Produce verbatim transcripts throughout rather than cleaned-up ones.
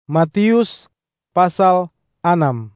Matius pasal enam.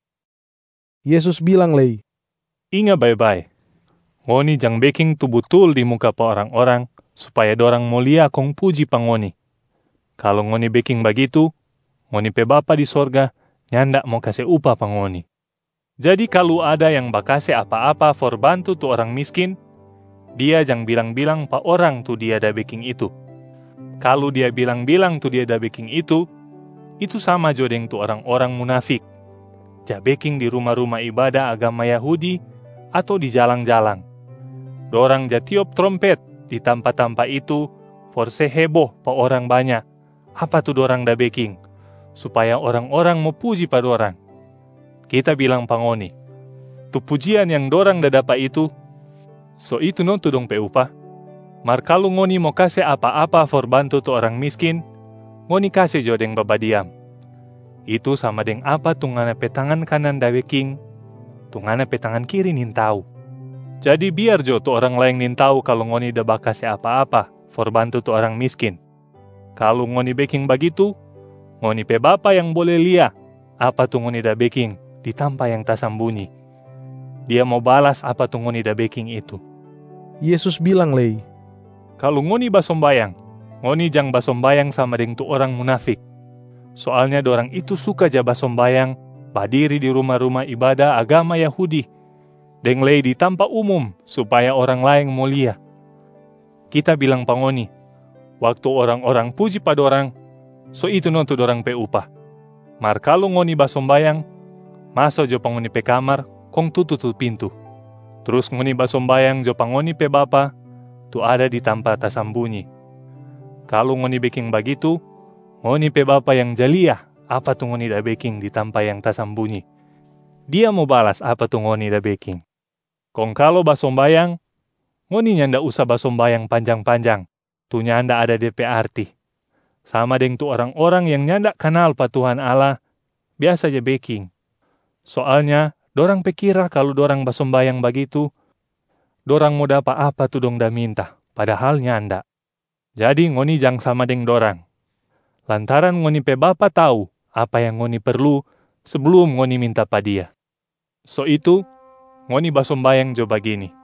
Yesus bilang lei, Inga baik-baik, ngoni jang beking tu betul di muka pa orang-orang, supaya dorang mulia kong puji pa ngoni. Kalau ngoni beking begitu, ngoni pe Bapa di sorga, nyanda mau kasih upah pa ngoni. Jadi kalau ada yang bakase apa-apa for bantu tu orang miskin, dia jang bilang-bilang pa orang tu dia da beking itu. Kalau dia bilang-bilang tu dia da beking itu, itu sama jo deng tu orang-orang munafik. Ja beking di rumah-rumah ibadah agama Yahudi atau di jalang-jalang. Dorang ja tiup trompet di tampa-tampa itu for se heboh pa orang banyak. Apa tu dorang da beking? Supaya orang-orang mau puji pa dorang. Kita bilang pa ngoni, tu pujian yang dorang da dapat itu, so itu non tu dong pe upah. Mar kalau ngoni mau kasih apa-apa for bantu tu orang miskin, ngoni kasih jo deng babadiam. Itu sama deng apa tungana pe tangan kanan da beking, tungana pe tangan kiri nintau. Jadi biar jo tu orang lain nintau kalau ngoni da bakasih apa-apa for bantu tu orang miskin. Kalau ngoni beking begitu, ngoni pe Bapa yang boleh lihat apa tu ngoni da beking di tampa yang tasambunyi. Dia mau balas apa tu ngoni da beking itu. Yesus bilang lei, Kalau ngoni basombayang, ngoni jang basombayang sama deng tu orang munafik. Soalnya dorang itu suka ja basombayang, berdiri di rumah-rumah ibadah agama Yahudi, deng lei di tampa umum supaya orang lain mulia. Kita bilang pa ngoni, waktu orang-orang puji pa dorang, so itu non tu dorang pe upah. Mar kalau ngoni basombayang, masuk jo pa ngoni pe kamar, kong tutup pintu. Terus ngoni basombayang jo pa ngoni pe Bapa, tu ada di tampa tasambunyi. Kalau ngoni beking begitu, ngoni pe Bapa yang jaliah apa tu ngoni da beking di tampa yang tasambunyi. Dia mau balas apa tu ngoni da beking. Kong kalau basombayang, ngoni nyanda usah basombayang panjang-panjang. Tu nyanda ada D P arti. Sama deng tu orang-orang yang nyanda kenal pa Tuhan Allah, biasa aja beking. Soalnya, dorang pikira kalau dorang basombayang begitu, dorang mau dapat apa tu dong da minta, padahal nyanda. Jadi ngoni jang sama deng dorang. Lantaran ngoni pe Bapa tahu apa yang ngoni perlu sebelum ngoni minta pa dia. So itu, ngoni basombayang jo begini.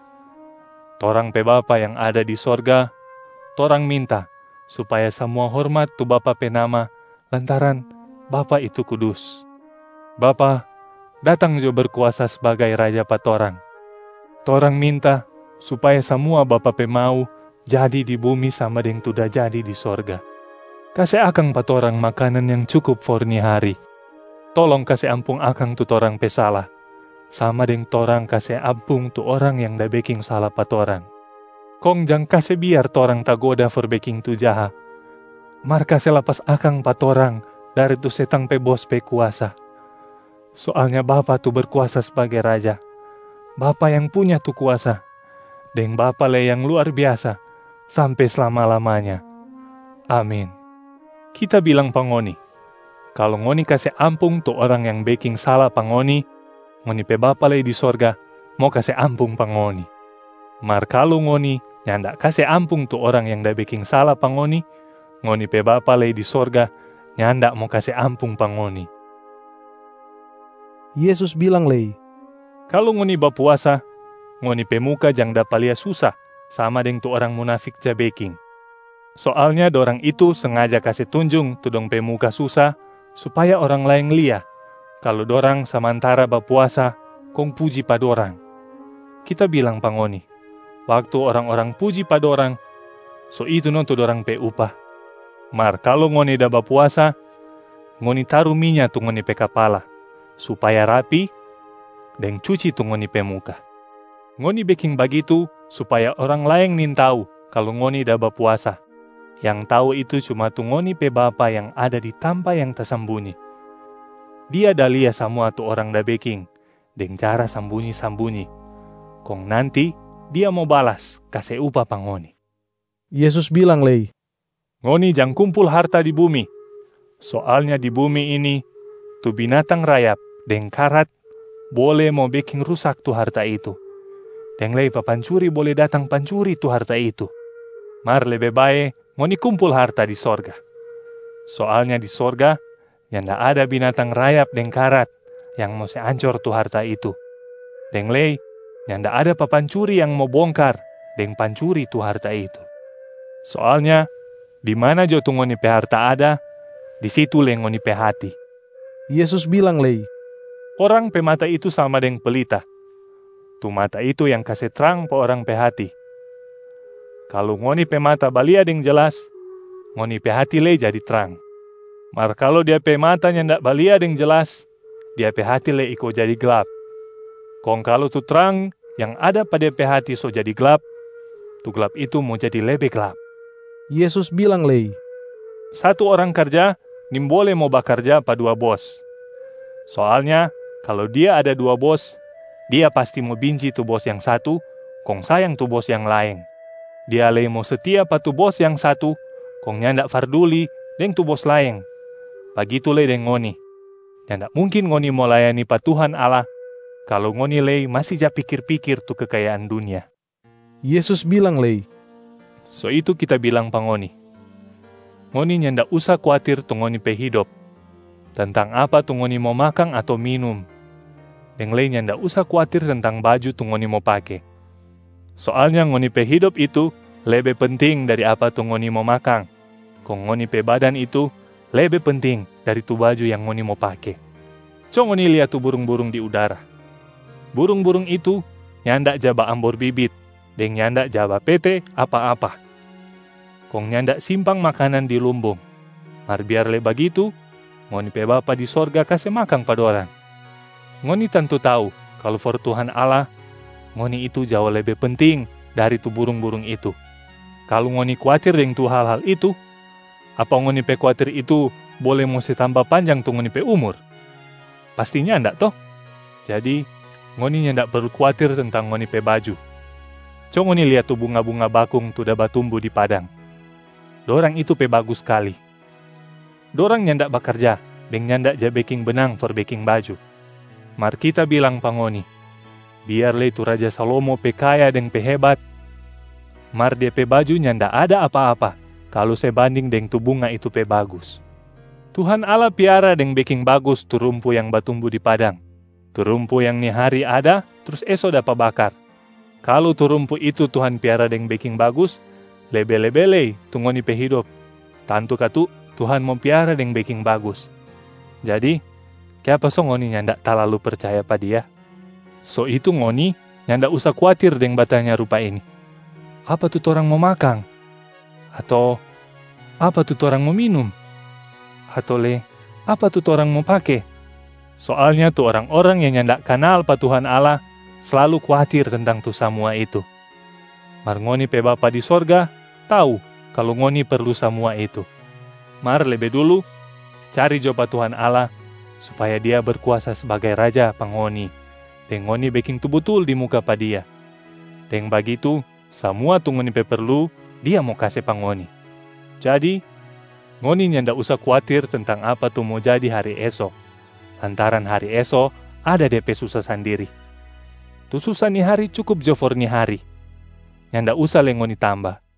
Torang pe Bapa yang ada di sorga, torang minta supaya semua hormat tu Bapa pe nama, lantaran Bapa itu kudus. Bapa, datang jo berkuasa sebagai Raja pa torang. Torang minta supaya semua Bapa pe mau jadi di bumi sama deng tu da jadi di sorga. Kasih akang pa torang makanan yang cukup for ni hari. Tolong kasih ampung akang tu torang pe salah. Sama deng torang kasih ampung tu orang yang da beking salah pa torang. Kong jang kasih biar torang tagoda for beking tu jaha. Mar kasih lapas akang pa torang dari tu setang pe bos pe kuasa. Soalnya Bapa tu berkuasa sebagai Raja. Bapa yang punya tu kuasa. Deng Bapa le yang luar biasa sampai selama-lamanya. Amin. Kita bilang pa ngoni, kalau ngoni kasih ampung tu orang yang beking salah pa ngoni, ngoni pe Bapa le di sorga mau kasih ampung pa ngoni. Mar kalau ngoni nyanda kasih ampung tu orang yang da beking salah pa ngoni, ngoni pe Bapa le di sorga nyanda mau kasih ampung pa ngoni. Yesus bilang lei, Kalau ngoni bapuasa, ngoni pe muka jang da palia susah sama deng tu orang munafik ja beking. Soalnya dorang itu sengaja kasih tunjung tu dong pe muka susah supaya orang lain lia kalau dorang samantara bapuasa kong puji pa dorang. Kita bilang pa ngoni, waktu orang-orang puji pa dorang, so itu non tu dorang pe upah. Mar kalau ngoni da bapuasa, ngoni taruh minyak tu ngoni pe kepala supaya rapi dan cuci tu ngoni pe muka. Ngoni beking begitu supaya orang lain nintau kalau ngoni da bapuasa. Yang tahu itu cuma tu ngoni pe Bapa yang ada di tampa yang tersembunyi. Dia dah lihat semua tu orang da beking dengan cara sambunyi-sambunyi. Kong nanti dia mau balas kasih upah pa ngoni. Yesus bilang lei, Ngoni jang kumpul harta di bumi. Soalnya di bumi ini tu binatang rayap deng karat boleh mau beking rusak tu harta itu. Deng lei pa pancuri boleh datang pancuri tu harta itu. Mar lebih baik ngoni kumpul harta di sorga. Soalnya di sorga, nyanda ada binatang rayap deng karat yang mau seancor tu harta itu. Deng lei, nyanda ada papancuri yang mau bongkar deng pancuri tu harta itu. Soalnya, di mana jo tu ngoni pe harta ada, di situ le ngoni pe hati. Yesus bilang lei, Orang pe mata itu sama deng pelita. Tu mata itu yang kasih terang pe orang pe hati. Kalau ngoni pe mata balia deng jelas, ngoni pe hati le jadi terang. Mar kalau dia pe mata nyanda balia deng jelas, dia pe hati le iko jadi gelap. Kong kalau tu terang yang ada pada pe hati so jadi gelap, tu gelap itu mau jadi lebih gelap. Yesus bilang lei, Satu orang kerja, nim boleh mau bekerja pa dua bos. Soalnya, kalau dia ada dua bos, dia pasti mau benci tu bos yang satu, kong sayang tu bos yang lain. Dia le mau setia pa tu bos yang satu, kong nyanda farduli deng tu bos lain. Begitu le deng ngoni. Nyanda mungkin ngoni mau layani pa Tuhan Allah, kalau ngoni le masih ja pikir-pikir tu kekayaan dunia. Yesus bilang lei, So itu kita bilang pa ngoni. Ngoni nyanda usah khawatir tu ngoni pe hidup. Tentang apa tu ngoni mau makan atau minum. Yang lain nyanda usah khawatir tentang baju tu ngoni mau pakai. Soalnya ngoni pe hidup itu lebih penting dari apa tu ngoni mau makan. Kong ngoni pe badan itu lebih penting dari tu baju yang ngoni mau pakai. Coba ngoni lihat tu burung-burung di udara. Burung-burung itu nyanda jaba ambor bibit. Deng nyanda jaba pete apa-apa. Kong nyanda simpang makanan di lumbung. Mar biar le begitu, ngoni pe Bapa di sorga kasih makan pada orang. Ngoni tentu tahu kalau for Tuhan Allah, ngoni itu jauh lebih penting dari tu burung-burung itu. Kalau ngoni khawatir dengan tu hal-hal itu, apa ngoni pe khawatir itu boleh mesti tambah panjang tu ngoni pe umur? Pastinya ndak toh. Jadi, ngoni ndak perlu khawatir tentang ngoni pe baju. Coba ngoni lihat tu bunga-bunga bakung tu dapat tumbuh di padang. Dorang itu pe bagus sekali. Dorang nyandak bekerja, deng nyandak ja baking benang for baking baju. Mar kita bilang pangoni, biar le tu Raja Salomo pe kaya deng pe hebat, mar dia pe baju nyandak ada apa-apa, kalau sebanding deng tu bunga itu pe bagus. Tuhan Allah piara deng baking bagus tu rumpu yang batumbuh di padang. Tu rumpu yang ni hari ada, terus esok dapat bakar. Kalau tu rumpu itu Tuhan piara deng baking bagus, lebe-lebele tu ngoni pe hidup. Tantu katu, Tuhan mau piara deng baking bagus. Jadi, kenapa so ngoni nyandak terlalu percaya pada dia? So itu ngoni nyandak usah khawatir deng batanya rupa ini. Apa tuh orang mau makan? Atau apa tuh orang mau minum? Atau le, apa tuh orang mau pakai? Soalnya tuh orang-orang yang nyandak kenal pa Tuhan Allah selalu khawatir tentang tuh semua itu. Mar ngoni pe Bapa di sorga tahu kalau ngoni perlu semua itu. Mar lebih dulu cari jopa Tuhan Allah supaya dia berkuasa sebagai Raja pangoni. Deng ngoni baking tu betul di muka pa dia. Deng begitu semua tu ngoni pe perlu dia mau kasih pangoni. Jadi ngoni nyanda usah khawatir tentang apa tu mau jadi hari esok. Lantaran hari esok ada D P susah sendiri. Tu susah ni hari cukup jo for ni hari. Nyanda usah le ngoni tambah.